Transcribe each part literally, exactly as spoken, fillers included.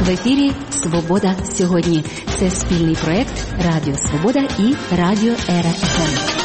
В ефірі «Свобода сьогодні». Це спільний проект Радіо Свобода і Радіо Ера еф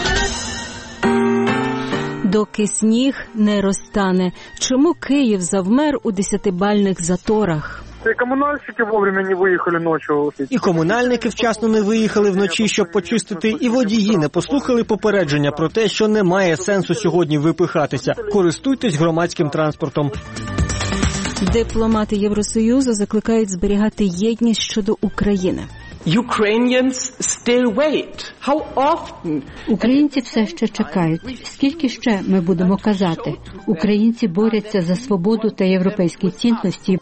ем. Доки сніг не розтане. Чому Київ завмер у десятибальних заторах? І комунальщики вовремя не виїхали ночі. І комунальники вчасно не виїхали вночі, щоб почистити, і водії не послухали попередження про те, що немає сенсу сьогодні випихатися. Користуйтесь громадським транспортом. Дипломати Євросоюзу закликають зберігати єдність щодо України. Ukrainians still wait. How often? Українці все ще чекають. Скільки ще ми будемо казати? Українці борються за свободу та європейські цінності.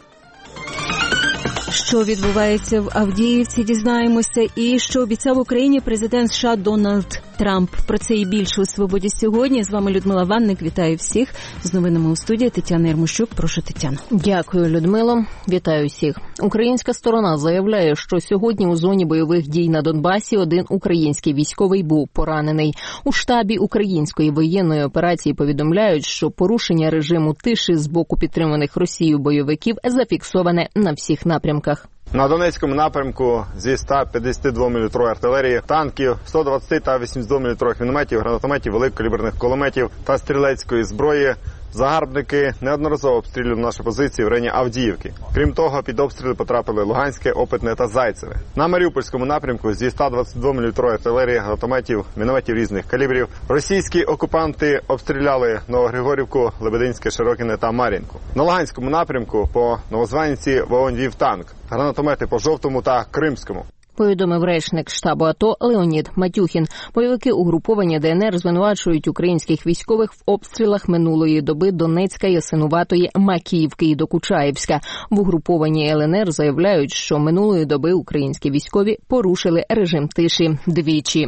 Що відбувається в Авдіївці, дізнаємося. І що обіцяв Україні президент США Дональд Трамп. Про це і більше у «Свободі сьогодні». З вами Людмила Ванник. Вітаю всіх. З новинами у студії Тетяна Єрмощук. Прошу, Тетяно. Дякую, Людмило. Вітаю всіх. Українська сторона заявляє, що сьогодні у зоні бойових дій на Донбасі один український військовий був поранений. У штабі української воєнної операції повідомляють, що порушення режиму тиші з боку підтриманих Росією бойовиків зафіксоване на всіх напрямках. На Донецькому напрямку зі ста п'ятдесят два міліметрової артилерії, танків, сто двадцять та вісімдесят два міліметрових мінометів, гранатометів, великокаліберних кулеметів та стрілецької зброї загарбники неодноразово обстрілювали наші позиції в районі Авдіївки. Крім того, під обстріли потрапили Луганське, Опитне та Зайцеве. На Маріупольському напрямку зі ста двадцяти двох міліметрової артилерії, гранатометів, мінометів різних калібрів російські окупанти обстріляли Новогригорівку, Лебединське, Широкине та Мар'їнку. На Луганському напрямку по Новозванівці вогонь вів танк, гранатомети по Жовтому та Кримському. Повідомив речник штабу АТО Леонід Матюхін. Бойовики угруповання ДНР звинувачують українських військових в обстрілах минулої доби Донецька, Ясинуватої, Макіївки і Докучаєвська. В угрупованні ЛНР заявляють, що минулої доби українські військові порушили режим тиші двічі.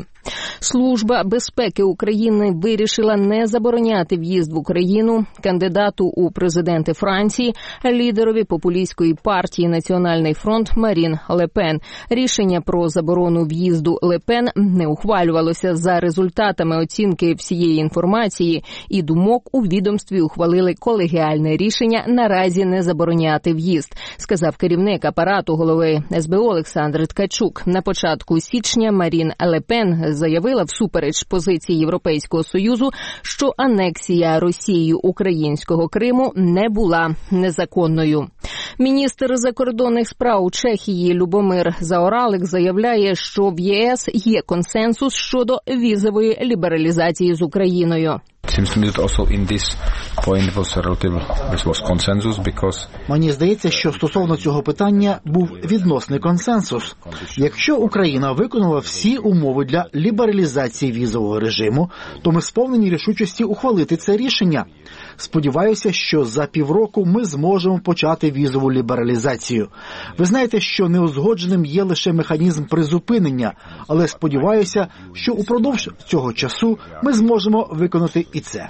Служба безпеки України вирішила не забороняти в'їзд в Україну кандидату у президенти Франції, лідерові популістської партії «Національний фронт» Марін Ле Пен. Рішення про заборону в'їзду Ле Пен не ухвалювалося за результатами оцінки всієї інформації і думок у відомстві ухвалили колегіальне рішення наразі не забороняти в'їзд, сказав керівник апарату голови ес бе о Олександр Ткачук. На початку січня Марін Ле Пен заявила всупереч позиції Європейського Союзу, що анексія Росією українського Криму не була незаконною. Міністр закордонних справ Чехії Любомир Заоралек заявляє, що в ЄС є консенсус щодо візової лібералізації з Україною. Мені здається, що стосовно цього питання був відносний консенсус. Якщо Україна виконала всі умови для лібералізації візового режиму, то ми сповнені рішучості ухвалити це рішення. Сподіваюся, що за півроку ми зможемо почати візову лібералізацію. Ви знаєте, що неузгодженим є лише механізм призупинення, але сподіваюся, що упродовж цього часу ми зможемо виконати і це.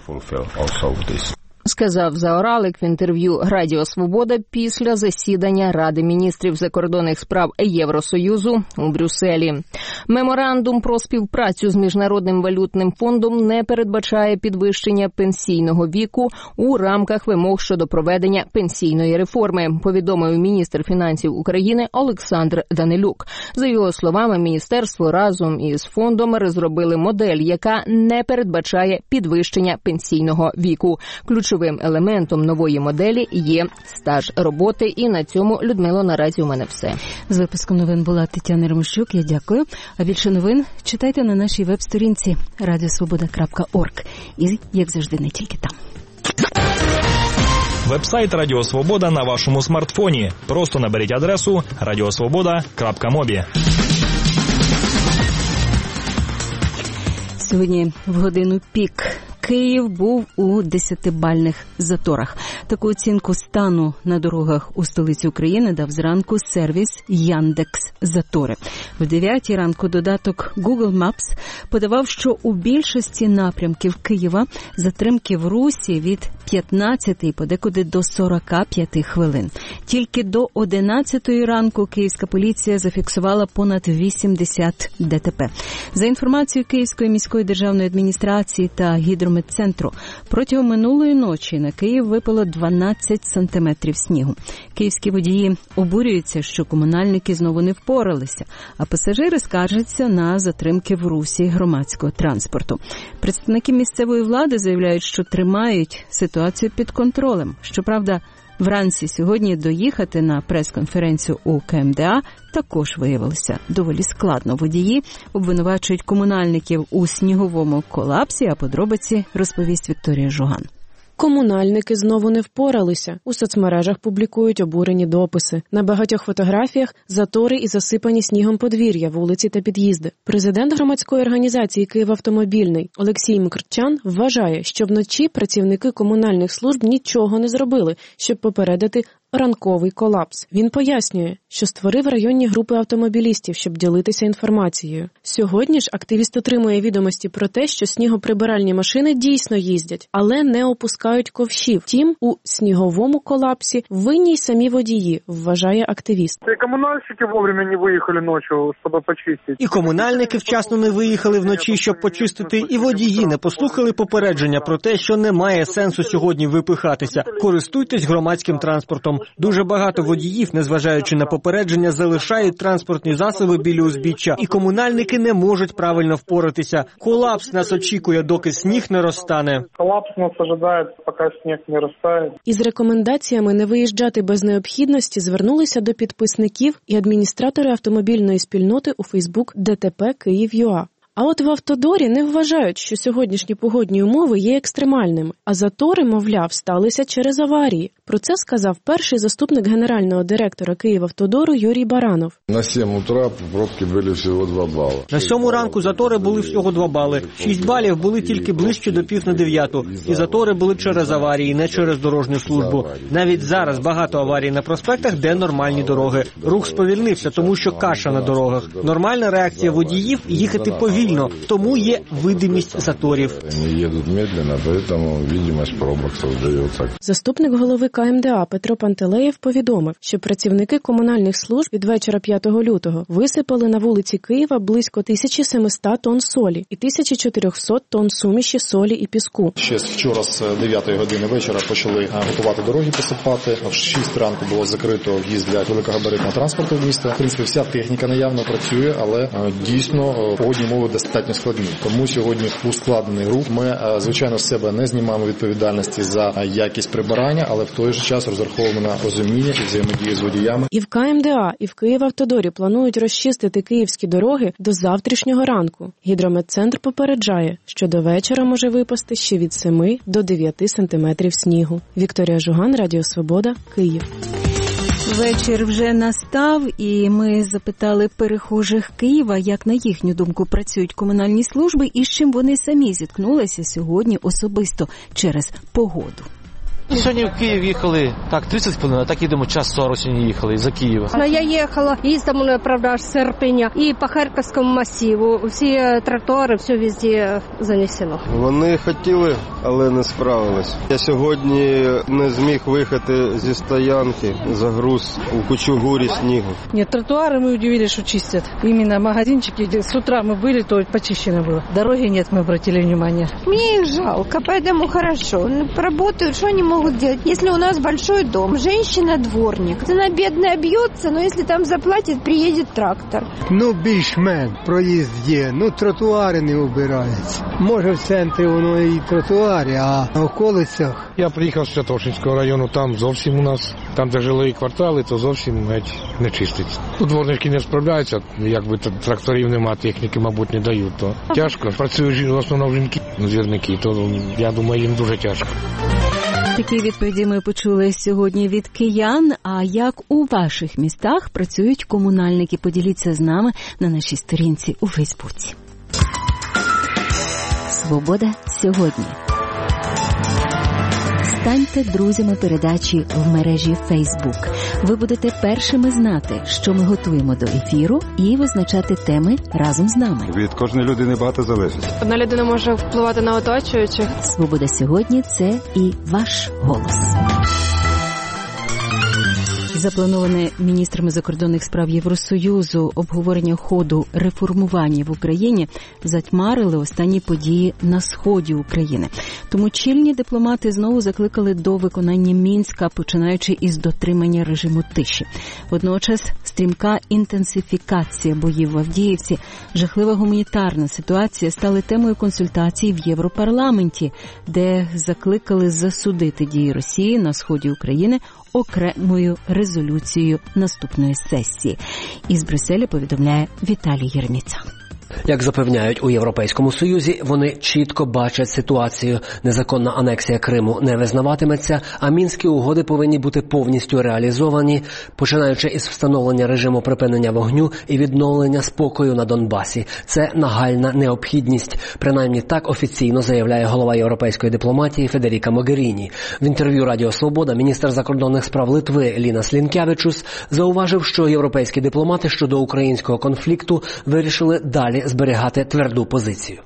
Сказав Заоралек в інтерв'ю Радіо Свобода після засідання Ради міністрів закордонних справ Євросоюзу у Брюсселі. Меморандум про співпрацю з Міжнародним валютним фондом не передбачає підвищення пенсійного віку у рамках вимог щодо проведення пенсійної реформи, повідомив міністр фінансів України Олександр Данилюк. За його словами, міністерство разом із фондом розробили модель, яка не передбачає підвищення пенсійного віку. Ключовим елементом нової моделі є стаж роботи. І на цьому, Людмило, наразі у мене все. З випуском новин була Тетяна Єрмощук. Я дякую. А більше новин читайте на нашій веб-сторінці радіо свобода крапка орг. І, як завжди, не тільки там. Веб-сайт Радіо Свобода на вашому смартфоні. Просто наберіть адресу радіосвобода крапка мобі. Сьогодні в годину пік Київ був у десятибальних заторах. Таку оцінку стану на дорогах у столиці України дав зранку сервіс Яндекс.Затори. В дев'ятій ранку додаток Google Maps подавав, що у більшості напрямків Києва затримки в русі від п'ятнадцяти, подекуди до сорока п'яти хвилин. Тільки до одинадцятої ранку київська поліція зафіксувала понад вісімдесят ДТП. За інформацією Київської міської державної адміністрації та гідрометеорології гідрометцентру. Протягом минулої ночі на Київ випало дванадцять сантиметрів снігу. Київські водії обурюються, що комунальники знову не впоралися, а пасажири скаржаться на затримки в русі громадського транспорту. Представники місцевої влади заявляють, що тримають ситуацію під контролем. Щоправда, вранці сьогодні доїхати на прес-конференцію у Ка Ем Де А також виявилося доволі складно. Водії обвинувачують комунальників у сніговому колапсі, а подробиці розповість Вікторія Жуган. Комунальники знову не впоралися. У соцмережах публікують обурені дописи. На багатьох фотографіях затори і засипані снігом подвір'я, вулиці та під'їзди. Президент громадської організації «Київавтомобільний» Олексій Мкртчян вважає, що вночі працівники комунальних служб нічого не зробили, щоб попередити ранковий колапс. Він пояснює, що створив районні групи автомобілістів, щоб ділитися інформацією. Сьогодні ж активіст отримує відомості про те, що снігоприбиральні машини дійсно їздять, але не опускають ковшів. Втім, у сніговому колапсі винні й самі водії, вважає активіст. І комунальники вовремя не виїхали ночі, щоб почистити. І комунальники вчасно не виїхали вночі, щоб почистити, і водії не послухали попередження про те, що немає сенсу сьогодні випихатися. Користуйтесь громадським транспортом. Дуже багато водіїв, незважаючи на попередження, залишають транспортні засоби біля узбіччя, і комунальники не можуть правильно впоратися. Колапс нас очікує, доки сніг не розтане. Колапс нас очікує, поки сніг не розтане. Із рекомендаціями не виїжджати без необхідності звернулися до підписників і адміністратори автомобільної спільноти у Фейсбук Де Те Пе Київ.ЮА. А от в Автодорі не вважають, що сьогоднішні погодні умови є екстремальними, а затори, мовляв, сталися через аварії. Про це сказав перший заступник генерального директора Київавтодору Юрій Баранов. На сім утра пробки були всього два бали. На сьому ранку затори були всього два бали. Шість балів були тільки ближче до пів на дев'яту. І затори були через аварії, не через дорожню службу. Навіть зараз багато аварій на проспектах, де нормальні дороги. Рух сповільнився, тому що каша на дорогах. Нормальна реакція водіїв – їхати повільно, тому є видимість заторів. Вони їдуть медленно, тому видимість пробок створюється. Заступник голови Ка Ем Де А Петро Пантелеєв повідомив, що працівники комунальних служб від вечора п'ятого лютого висипали на вулиці Києва близько тисяча сімсот тонн солі і тисяча чотириста тонн суміші солі і піску. Ще вчора з дев'ятої години вечора почали готувати дороги, посипати. В шість ранку було закрито в'їзд для великогабаритного транспорту в місто. В принципі, вся техніка наявно працює, але дійсно погодні умови достатньо складні. Тому сьогодні ускладнений рух. Ми, звичайно, з себе не знімаємо відповідальності за якість прибирання, але в той же час розраховуємо на розуміння і взаємодію з водіями. І в Ка Ем Де А, і в Київавтодорі планують розчистити київські дороги до завтрашнього ранку. Гідрометцентр попереджає, що до вечора може випасти ще від семи до дев'яти сантиметрів снігу. Вікторія Жуган, Радіо Свобода, Київ. Вечір вже настав, і ми запитали перехожих Києва, як на їхню думку працюють комунальні служби і з чим вони самі зіткнулися сьогодні особисто через погоду. Сьогодні в Київ їхали, так, тридцять хвилин, а так їдемо час сорок сьогодні їхали за Києва. Ну, я їхала із тому, правда, з Серпиня і по Харківському масиву. Всі тротуари, все везде занесено. Вони хотіли, але не справились. Я сьогодні не зміг виїхати зі стоянки, загруз у кучугурі снігу. Ні, тротуари ми удивились, що чистять. Іменно магазинчики, з утра ми були, то почищено було. Дороги нет, ми обратили внимание. Мне их жалко, поэтому хорошо. Работают, что они могут делать? Если у нас большой дом, женщина-дворник, она бедная бьется, но если там заплатит, приедет трактор. Ну, більш-менш проїзд є, ну тротуари не убираються. Може в центрі воно і тротуари, а на околицях. Я приїхав з Святошинського району, там зовсім у нас, там де жилі квартали, то зовсім навіть не чиститься. Тут дворники не справляються, якби тракторів немає, техніки, мабуть, не дають, то тяжко. Працюють в основному жінки, двірники, то я думаю, їм дуже тяжко. Такі відповіді ми почули сьогодні від киян. А як у ваших містах працюють комунальники? Поділіться з нами на нашій сторінці у Фейсбуці. Свобода сьогодні. Станьте друзями передачі в мережі Facebook. Ви будете першими знати, що ми готуємо до ефіру, і визначати теми разом з нами. Від кожної людини багато залежить. Одна людина може впливати на оточуючих. Свобода сьогодні – це і ваш голос. Заплановане міністрами закордонних справ Євросоюзу обговорення ходу реформування в Україні затьмарили останні події на сході України. Тому чільні дипломати знову закликали до виконання Мінська, починаючи із дотримання режиму тиші. Водночас стрімка інтенсифікація боїв в Авдіївці, жахлива гуманітарна ситуація стали темою консультацій в Європарламенті, де закликали засудити дії Росії на сході України окремою резолюцією наступної сесії. Із Брюсселя повідомляє Віталій Єреміца. Як запевняють у Європейському Союзі, вони чітко бачать ситуацію. Незаконна анексія Криму не визнаватиметься, а Мінські угоди повинні бути повністю реалізовані, починаючи із встановлення режиму припинення вогню і відновлення спокою на Донбасі. Це нагальна необхідність. Принаймні так офіційно заявляє голова європейської дипломатії Федеріка Могеріні. В інтерв'ю Радіо Свобода міністр закордонних справ Литви Лінас Лінкявічус зауважив, що європейські дипломати щодо українського конфлікту вирішили далі зберігати тверду позицію.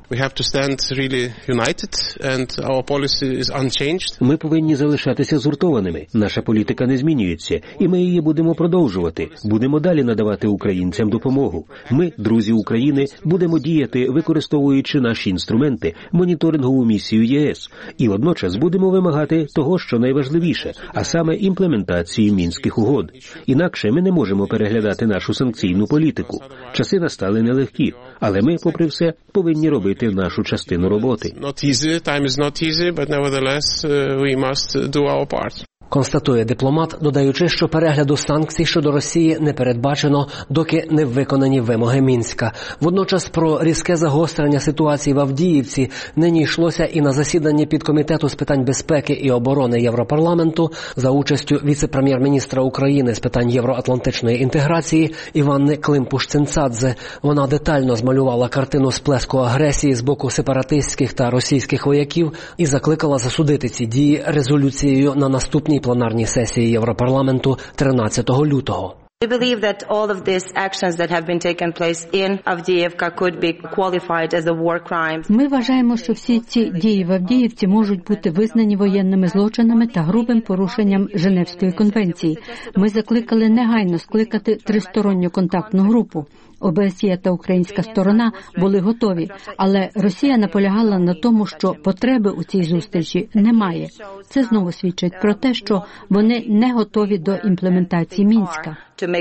Ми повинні залишатися згуртованими. Наша політика не змінюється, і ми її будемо продовжувати. Будемо далі надавати українцям допомогу. Ми, друзі України, будемо діяти, використовуючи наші інструменти, моніторингову місію ЄС. І водночас будемо вимагати того, що найважливіше, а саме імплементації Мінських угод. Інакше ми не можемо переглядати нашу санкційну політику. Часи настали нелегкі. Але ми, попри все, повинні робити нашу частину роботи. Констатує дипломат, додаючи, що перегляду санкцій щодо Росії не передбачено, доки не виконані вимоги Мінська. Водночас про різке загострення ситуації в Авдіївці нині йшлося і на засіданні підкомітету з питань безпеки і оборони Європарламенту за участю віце-прем'єр-міністра України з питань євроатлантичної інтеграції Іванни Климпуш-Цинцадзе. Вона детально змалювала картину сплеску агресії з боку сепаратистських та російських вояків і закликала засудити ці дії резолюцією на наступній пленарній сесії Європарламенту тринадцятого лютого. We believe that all of these actions that have been taken place in Avdiivka could be qualified as a war crime. Ми вважаємо, що всі ці дії в Авдіївці можуть бути визнані воєнними злочинами та грубим порушенням Женевської конвенції. Ми закликали негайно скликати тристоронню контактну групу. ОБСЄ та українська сторона були готові, але Росія наполягала на тому, що потреби у цій зустрічі немає. Це знову свідчить про те, що вони не готові до імплементації Мінська.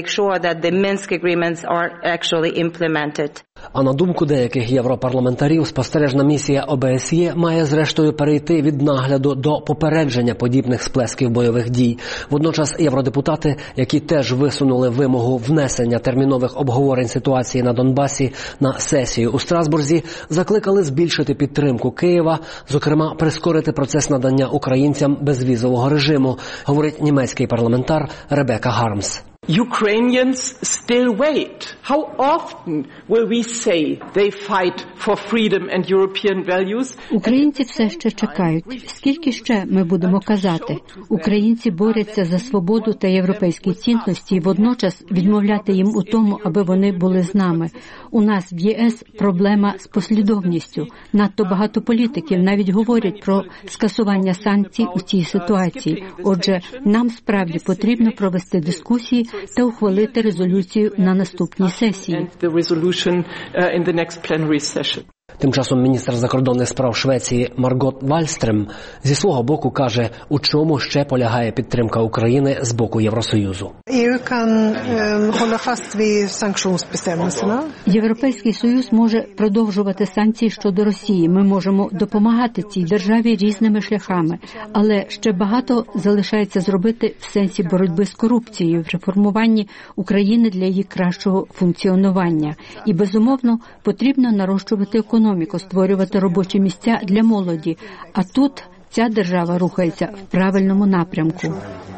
А на думку деяких європарламентарів, спостережна місія ОБСЄ має зрештою перейти від нагляду до попередження подібних сплесків бойових дій. Водночас євродепутати, які теж висунули вимогу внесення термінових обговорень ситуації на Донбасі на сесію у Страсбурзі, закликали збільшити підтримку Києва, зокрема прискорити процес надання українцям безвізового режиму, говорить німецький парламентар Ребека Гармс. Ukrainians still wait. How often will we say they fight for freedom and European values? Українці все ще чекають. Скільки ще ми будемо казати? Українці борються за свободу та європейські цінності і водночас відмовляти їм у тому, аби вони були з нами. У нас в ЄС проблема з послідовністю. Надто багато політиків навіть говорять про скасування санкцій у цій ситуації. Отже, нам справді потрібно провести дискусії та ухвалити резолюцію на наступній сесії. Тим часом міністр закордонних справ Швеції Маргот Вальстрем зі свого боку каже, у чому ще полягає підтримка України з боку Євросоюзу. Європейський Союз може продовжувати санкції щодо Росії. Ми можемо допомагати цій державі різними шляхами. Але ще багато залишається зробити в сенсі боротьби з корупцією, в реформуванні України для її кращого функціонування. І, безумовно, потрібно нарощувати економіку, створювати робочі місця для молоді. А тут ця держава рухається в правильному напрямку.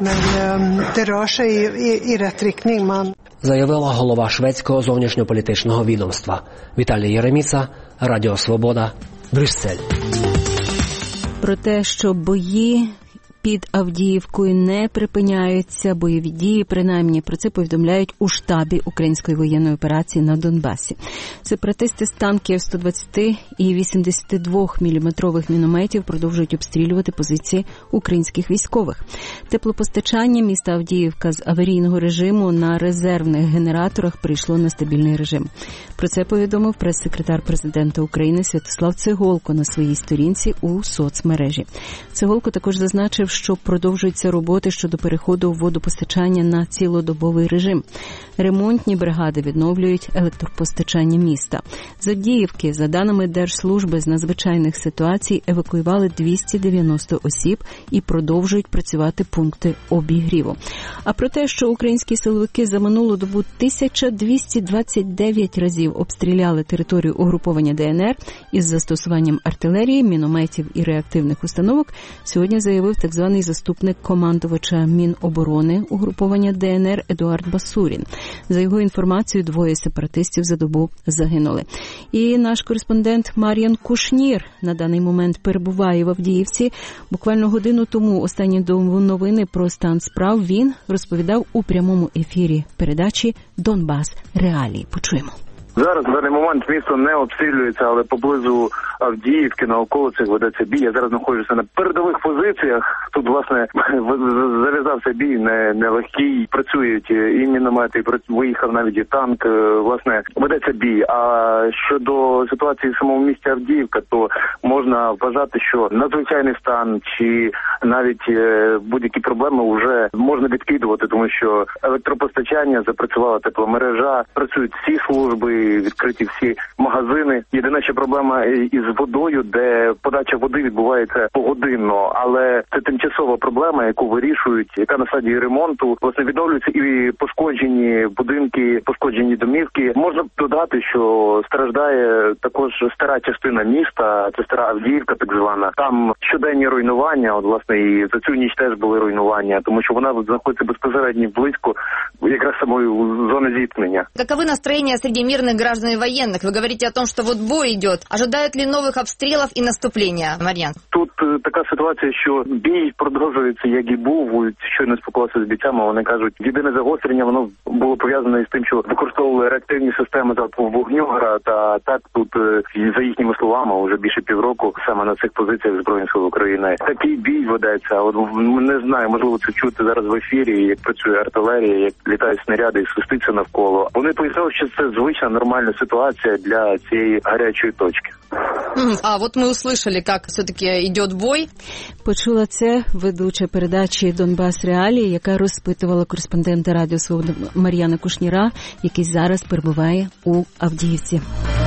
Заявила голова шведського зовнішньополітичного відомства. Віталій Єреміца, Радіо Свобода, Брюссель. Про те, що бої під Авдіївкою не припиняються бойові дії, принаймні про це повідомляють у штабі української воєнної операції на Донбасі. Сепаратисти з танків сто двадцять і вісімдесят два міліметрових мінометів продовжують обстрілювати позиції українських військових. Теплопостачання міста Авдіївка з аварійного режиму на резервних генераторах прийшло на стабільний режим. Про це повідомив прес-секретар президента України Святослав Цеголко на своїй сторінці у соцмережі. Цеголко також зазначив, що продовжуються роботи щодо переходу водопостачання на цілодобовий режим. Ремонтні бригади відновлюють електропостачання міста. З Авдіївки, за даними Держслужби з надзвичайних ситуацій, евакуювали двісті дев'яносто осіб і продовжують працювати пункти обігріву. А про те, що українські силовики за минулу добу тисяча двісті двадцять дев'ять разів обстріляли територію угруповання ДНР із застосуванням артилерії, мінометів і реактивних установок, сьогодні заявив так званий заступник командувача Міноборони угруповання ДНР Едуард Басурін. За його інформацією, двоє сепаратистів за добу загинули. І наш кореспондент Мар'ян Кушнір на даний момент перебуває в Авдіївці. Буквально годину тому останні новини про стан справ він розповідав у прямому ефірі передачі «Донбас. Реалії». Почуємо. Зараз, в даний момент, місто не обстрілюється, але поблизу Авдіївки, на околицях ведеться бій. Я зараз знаходжуся на передових позиціях. Тут, власне, зав'язався бій не, не легкий. Працюють і міномети, і виїхав навіть і танк. Власне, ведеться бій. А щодо ситуації в самому місті Авдіївка, то можна вважати, що надзвичайний стан чи навіть будь-які проблеми вже можна відкидувати, тому що електропостачання, запрацювала тепломережа, працюють всі служби, відкриті всі магазини. Єдина ще проблема із водою, де подача води відбувається погодинно, але це тимчасова проблема, яку вирішують, яка на стадії ремонту. Власне, відновлюються і пошкоджені будинки, пошкоджені домівки. Можна додати, що страждає також стара частина міста, це стара Авдіївка так звана. Там щоденні руйнування, от, власне, і за цю ніч теж були руйнування, тому що вона знаходиться безпосередньо близько якраз самої зони зіткнення. Каковы настроения среди мирных граждан и военных? Вы говорите о том, что вот бой идет. Ожидают ли новых обстрелов и наступления, Мар'ян? Тут е, така ситуація, що бій продовжується, як і був. Щойно спілкувався з бійцями, вони кажуть, єдине загострення, воно було пов'язане із тим, що використовували реактивні системи залпового вогню, та так тут, е, за їхніми словами, вже більше півроку саме на цих позиціях Збройних сил України. Такий бій ведеться. От не знаю, можливо, це чути зараз в ефірі, як працює артилерія, як літають снаряди і свиститься навколо. Вони пояснили, що це звична нормальна ситуація для цієї гарячої точки. А вот мы услышали, как все-таки идет бой. Почула це ведуча передачі «Донбас. Реалії», яка розпитувала кореспондента Радіо Свобода Мар'яна Кушніра, який зараз перебуває у Авдіївці.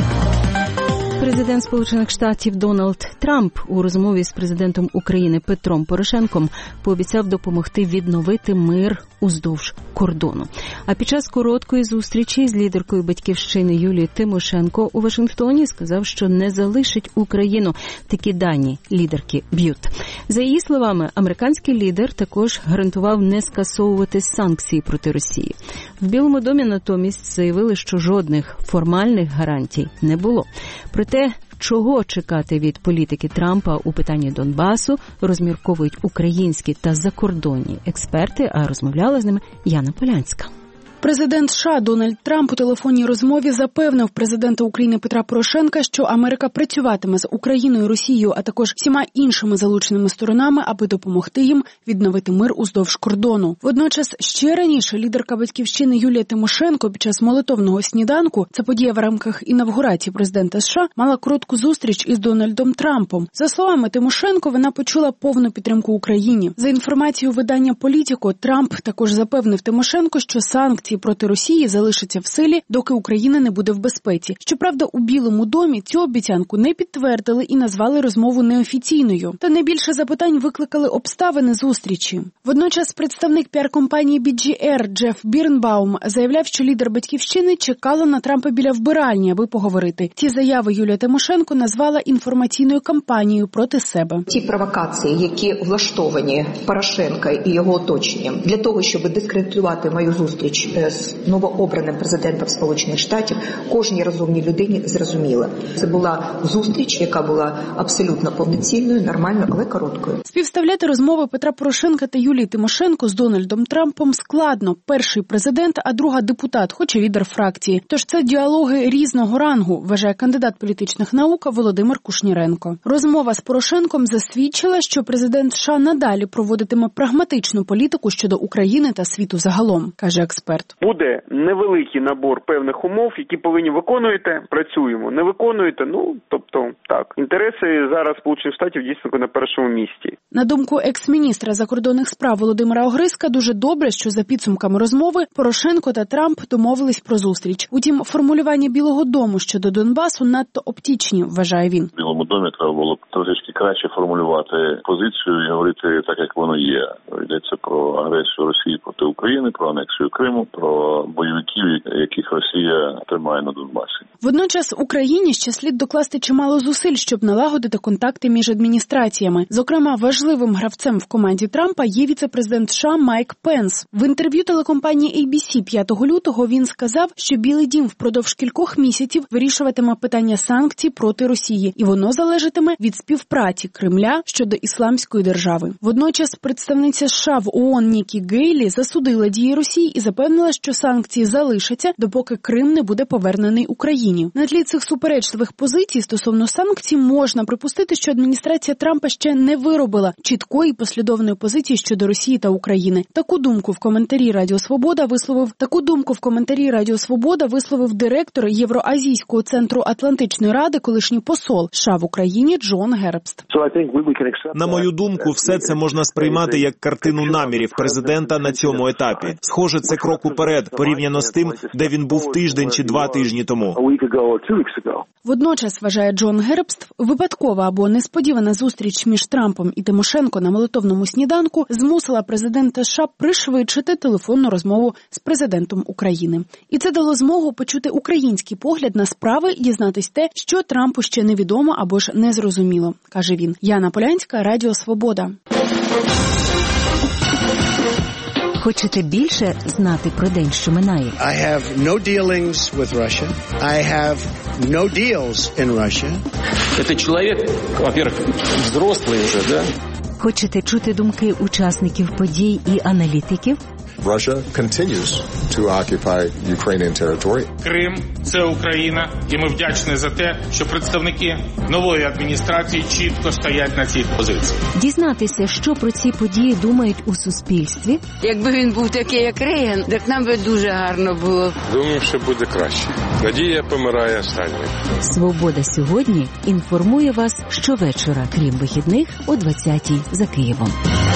Президент Сполучених Штатів Дональд Трамп у розмові з президентом України Петром Порошенком пообіцяв допомогти відновити мир уздовж кордону. А під час короткої зустрічі з лідеркою Батьківщини Юлією Тимошенко у Вашингтоні сказав, що не залишить Україну. Такі дані лідерки б'ють. За її словами, американський лідер також гарантував не скасовувати санкції проти Росії. В Білому домі натомість заявили, що жодних формальних гарантій не було. Проте, чого чекати від політики Трампа у питанні Донбасу, розмірковують українські та закордонні експерти, а розмовляла з ними Яна Полянська. Президент США Дональд Трамп у телефонній розмові запевнив президента України Петра Порошенка, що Америка працюватиме з Україною, Росією, а також всіма іншими залученими сторонами, аби допомогти їм відновити мир уздовж кордону. Водночас, ще раніше лідерка Батьківщини Юлія Тимошенко під час молитовного сніданку, це подія в рамках інавгурації президента США, мала коротку зустріч із Дональдом Трампом. За словами Тимошенко, вона почула повну підтримку Україні. За інформацією видання «Політіко», Трамп також запевнив Тимошенко, що санкції проти Росії залишаться в силі, доки Україна не буде в безпеці. Щоправда, у Білому домі цю обіцянку не підтвердили і назвали розмову неофіційною. Та найбільше запитань викликали обставини зустрічі. Водночас представник піар-компанії бі джі ар Джеф Бірнбаум заявляв, що лідер Батьківщини чекала на Трампа біля вбиральні, аби поговорити. Ці заяви Юлія Тимошенко назвала інформаційною кампанією проти себе. Ті провокації, які влаштовані Порошенка і його оточенням для того, щоб дискредитувати мою зустріч з новообраним президентом Сполучених Штатів кожній розумній людині зрозуміло. Це була зустріч, яка була абсолютно повноцінною, нормальною, але короткою. Співставляти розмови Петра Порошенка та Юлії Тимошенко з Дональдом Трампом складно. Перший президент, а друга депутат, хоч і лідер фракції. Тож це діалоги різного рангу, вважає кандидат політичних наук Володимир Кушніренко. Розмова з Порошенком засвідчила, що президент США надалі проводитиме прагматичну політику щодо України та світу загалом, каже експерт. Буде невеликий набор певних умов, які повинні виконуєте, працюємо. Не виконуєте, ну, тобто, так. Інтереси зараз Сполучених Штатів дійсно на першому місці. На думку екс-міністра закордонних справ Володимира Огризка, дуже добре, що за підсумками розмови Порошенко та Трамп домовились про зустріч. Утім, формулювання Білого дому щодо Донбасу надто оптічні, вважає він. В Білому домі треба було б трошечки краще формулювати позицію і говорити так, як воно є. Йдеться про агресію Росії проти України, про анексію Криму, про бойовиків, яких Росія тримає на Донбасі. Водночас Україні ще слід докласти чимало зусиль, щоб налагодити контакти між адміністраціями. Зокрема, важливим гравцем в команді Трампа є віце-президент США Майк Пенс. В інтерв'ю телекомпанії ей бі сі п'ятого лютого він сказав, що Білий дім впродовж кількох місяців вирішуватиме питання санкцій проти Росії, і воно залежатиме від співпраці Кремля щодо ісламської держави. Водночас представниця США в ООН Нікі Гейлі засудила дії Росії і запевнила, що санкції залишаться, допоки Крим не буде повернений Україні. На тлі цих суперечливих позицій стосовно санкцій можна припустити, що адміністрація Трампа ще не виробила чіткої послідовної позиції щодо Росії та України. Таку думку в коментарі Радіо Свобода висловив таку думку в коментарі Радіо Свобода висловив директор Євроазійського центру Атлантичної ради, колишній посол США в Україні Джон Гербст. На мою думку, все це можна сприймати як картину намірів президента на цьому етапі. Схоже, це крок уперед, порівняно з тим, де він був тиждень чи два тижні тому. Водночас, вважає Джон Гербст, випадкова або несподівана зустріч між Трампом і Тимошенко на молитовному сніданку змусила президента США пришвидшити телефонну розмову з президентом України. І це дало змогу почути український погляд на справи і дізнатись те, що Трампу ще невідомо або ж незрозуміло, каже він. Яна Полянська, Радіо Свобода. Хочете більше знати про день, що минає? I have no dealings with Russia. I have no deals in Russia. Это человек, во-первых, взрослый уже, да? Хочете чути думки учасників подій і аналітиків? Russia continues to occupy Ukrainian territory. Крим – це Україна, і ми вдячні за те, що представники нової адміністрації чітко стоять на цій позиції. Дізнатися, що про ці події думають у суспільстві. Якби він був такий, як Рейган, так нам би дуже гарно було. Думаю, що буде краще. Надія помирає останньою. Свобода сьогодні інформує вас щовечора, крім вихідних, о двадцятій за Києвом.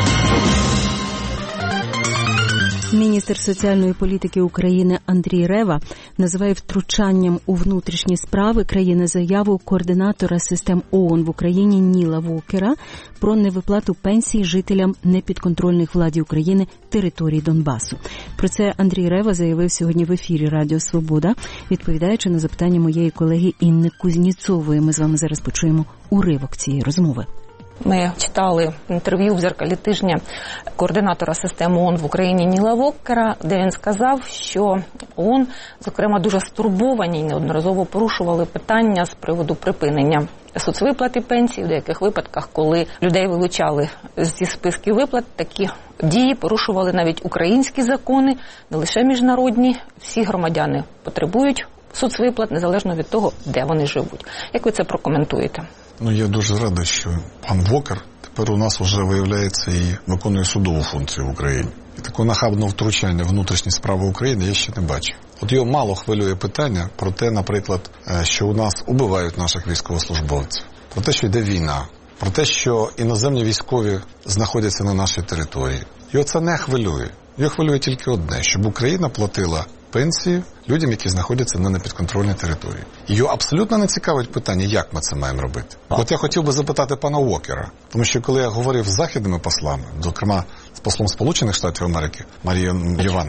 Міністр соціальної політики України Андрій Рева називає втручанням у внутрішні справи країни заяву координатора систем ООН в Україні Ніла Вокера про невиплату пенсій жителям непідконтрольних владі України територій Донбасу. Про це Андрій Рева заявив сьогодні в ефірі Радіо Свобода, відповідаючи на запитання моєї колеги Інни Кузніцової. Ми з вами зараз почуємо уривок цієї розмови. Ми читали інтерв'ю в «Дзеркалі тижня» координатора системи ООН в Україні Ніла Вокера, де він сказав, що ООН, зокрема, дуже стурбовані і неодноразово порушували питання з приводу припинення соцвиплати пенсій, в деяких випадках, коли людей вилучали зі списків виплат, такі дії порушували навіть українські закони, не лише міжнародні, всі громадяни потребують соцвиплат, незалежно від того, де вони живуть. Як ви це прокоментуєте? Ну, я дуже радий, що пан Вокер тепер у нас вже виявляється і виконує судову функцію в Україні. І такого нахабного втручання в внутрішні справи України я ще не бачив. От його мало хвилює питання про те, наприклад, що у нас убивають наших військовослужбовців, про те, що йде війна, про те, що іноземні військові знаходяться на нашій території. Його це не хвилює. Його хвилює тільки одне, щоб Україна платила пенсії людям, які знаходяться на непідконтрольній території. Його абсолютно не цікавить питання, як ми це маємо робити. От я хотів би запитати пана Вокера, тому що коли я говорив з західними послами, зокрема з послом Сполучених Штатів Америки Марією Іванович,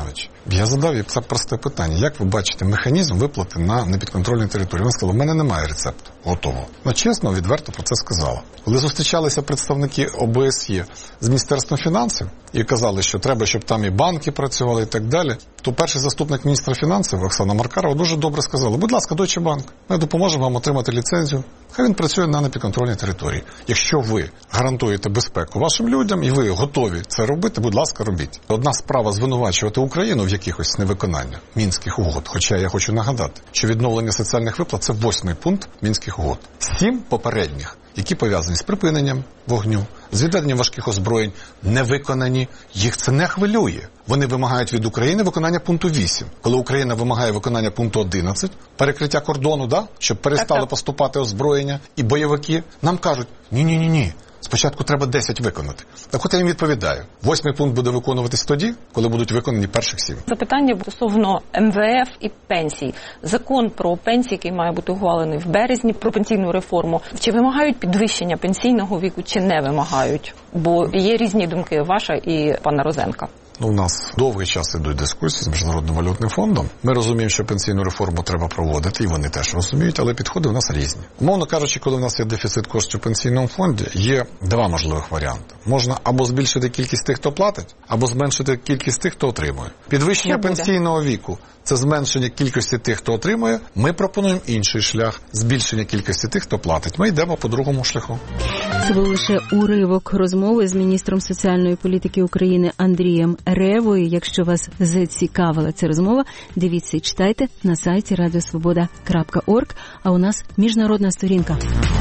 Я задав їй це просте питання. Як ви бачите механізм виплати на непідконтрольній території? Вона сказала, в мене немає рецепту готового. Ну, чесно, відверто про це сказала. Коли зустрічалися представники О Б С Є з Міністерством фінансів і казали, що треба, щоб там і банки працювали і так далі, то перший заступник міністра фінансів Оксана Маркарова дуже добре сказала, будь ласка, Deutsche Bank, ми допоможемо вам отримати ліцензію. Хай він працює на непідконтрольній території. Якщо ви гарантуєте безпеку вашим людям і ви готові це робити, будь ласка, робіть. Одна справа звинувачувати Україну в якихось невиконаннях Мінських угод. Хоча я хочу нагадати, що відновлення соціальних виплат – це восьмий пункт Мінських угод. Сім попередніх, які пов'язані з припиненням вогню, з відведенням важких озброєнь, не виконані. Їх це не хвилює. Вони вимагають від України виконання пункту вісім. Коли Україна вимагає виконання пункту одинадцять, перекриття кордону, да, щоб перестали поступати озброєння і бойовики, нам кажуть, ні-ні-ні, спочатку треба десять виконати. Так от я їм відповідаю. Восьмий пункт буде виконуватись тоді, коли будуть виконані перших сім. Запитання стосовно Ем Ве Еф і пенсій. Закон про пенсії, який має бути ухвалений в березні, про пенсійну реформу. Чи вимагають підвищення пенсійного віку, чи не вимагають? Бо є різні думки, ваша і пана Розенка. Ну, у нас довгий час ідуть дискусії з Міжнародним валютним фондом. Ми розуміємо, що пенсійну реформу треба проводити, і вони теж розуміють, але підходи у нас різні. Умовно кажучи, коли у нас є дефіцит коштів в пенсійному фонді, є два можливих варіанти. Можна або збільшити кількість тих, хто платить, або зменшити кількість тих, хто отримує. Підвищення пенсійного віку – це зменшення кількості тих, хто отримує. Ми пропонуємо інший шлях – збільшення кількості тих, хто платить. Ми йдемо по другому шляху. Це був лише уривок розмови з міністром соціальної політики України Андрієм Ревою. Якщо вас зацікавила ця розмова, дивіться і читайте на сайті радіо свобода крапка орг, а у нас міжнародна сторінка.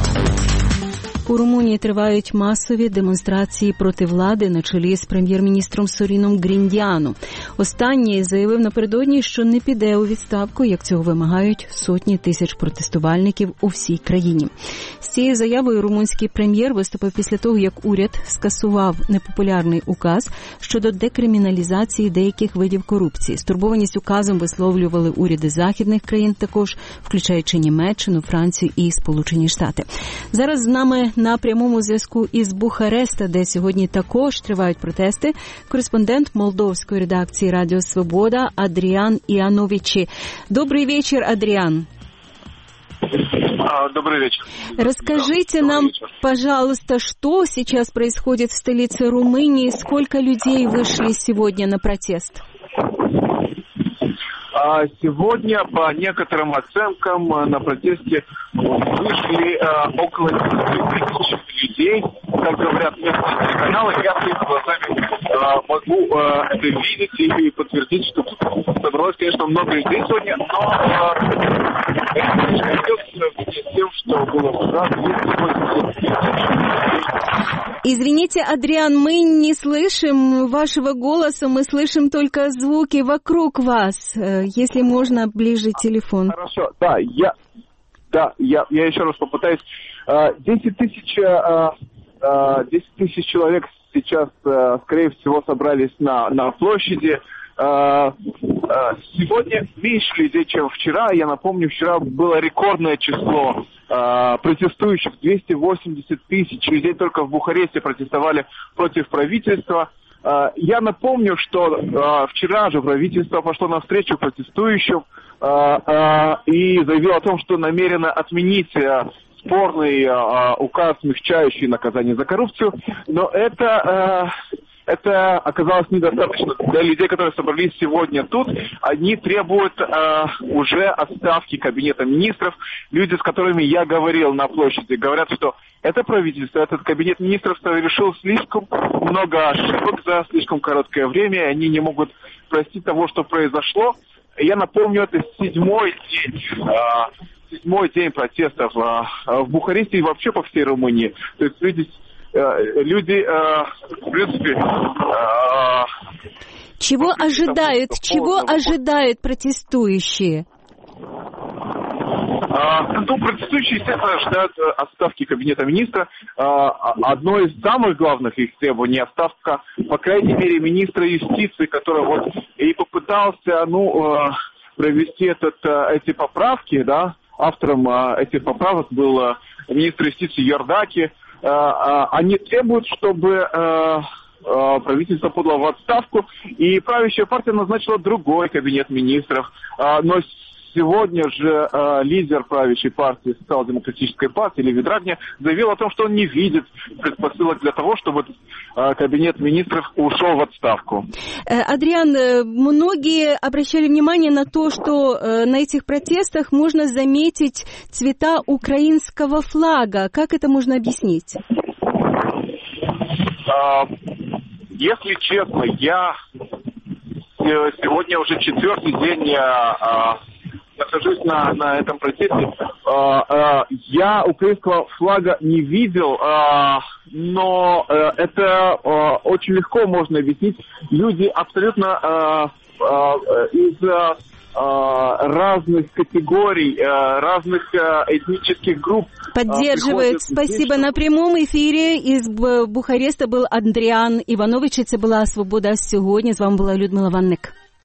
У Румунії тривають масові демонстрації проти влади на чолі з прем'єр-міністром Соріном Гріндіану. Останній заявив напередодні, що не піде у відставку, як цього вимагають сотні тисяч протестувальників у всій країні. З цією заявою румунський прем'єр виступив після того, як уряд скасував непопулярний указ щодо декриміналізації деяких видів корупції. Стурбованість указом висловлювали уряди західних країн також, включаючи Німеччину, Францію і Сполучені Штати. Зараз з нами на прямому зв'язку із Бухареста, де сьогодні також тривають протести, кореспондент молдовської редакции «Радио Свобода» Адриан Иановичи. Добрый вечер, Адриан. Добрый вечер. Расскажите да, нам, вечер. пожалуйста, что сейчас происходит в столице Румынии, сколько людей вышли сегодня на протест? Сегодня, по некоторым оценкам, на протесте вышли э, около тысячи людей, как говорят местные телеканалы. Я своими глазами э, могу э, это видеть и подтвердить, что тут собралось, конечно, много людей сегодня, но э, это идет с тем, что было вчера. Извините, Адриан, мы не слышим вашего голоса, мы слышим только звуки вокруг вас. Если можно, ближе телефон. Хорошо, да, я, да, я, я еще раз попытаюсь. Десять тысяч, десять тысяч человек сейчас, скорее всего, собрались на, на площади. Сегодня меньше людей, чем вчера. Я напомню, вчера было рекордное число протестующих. двести восемьдесят тысяч людей только в Бухаресте протестовали против правительства. Я напомню, что вчера же правительство пошло навстречу протестующим и заявило о том, что намерено отменить спорный указ, смягчающий наказание за коррупцию. Но это... Это оказалось недостаточно для людей, которые собрались сегодня тут. Они требуют э, уже отставки кабинета министров. Люди, с которыми я говорил на площади, говорят, что это правительство, этот кабинет министров совершил слишком много ошибок за слишком короткое время, и они не могут простить того, что произошло. Я напомню, это седьмой день, э, седьмой день протестов э, в Бухаресте и вообще по всей Румынии. То есть, видите, люди, в принципе... Чего ожидают, чего ожидают протестующие? Ну, протестующие, естественно, ожидают отставки кабинета министра. Одно из самых главных их требований — отставка, по крайней мере, министра юстиции, который вот и попытался, ну, провести этот, эти поправки, да. Автором этих поправок был министр юстиции Йордаки. Они требуют, чтобы правительство подало в отставку, и правящая партия назначила другой кабинет министров. Но сегодня же э, лидер правящей партии, социал-демократической партии, Леви Драгня, заявил о том, что он не видит предпосылок для того, чтобы э, кабинет министров ушел в отставку. Адриан, многие обращали внимание на то, что э, на этих протестах можно заметить цвета украинского флага. Как это можно объяснить? Э, если честно, я сегодня уже четвертый день я, э, нахожусь на, на этом протесте. Э, э, я украинского флага не видел, э, но э, это э, очень легко можно объяснить. Люди абсолютно э, э, из разных категорий, разных этнических групп. Поддерживает. Спасибо. На прямому ефірі із Бухареста був Андріан Іванович. Це була «Свобода сьогодні». З вами була Людмила Ванник.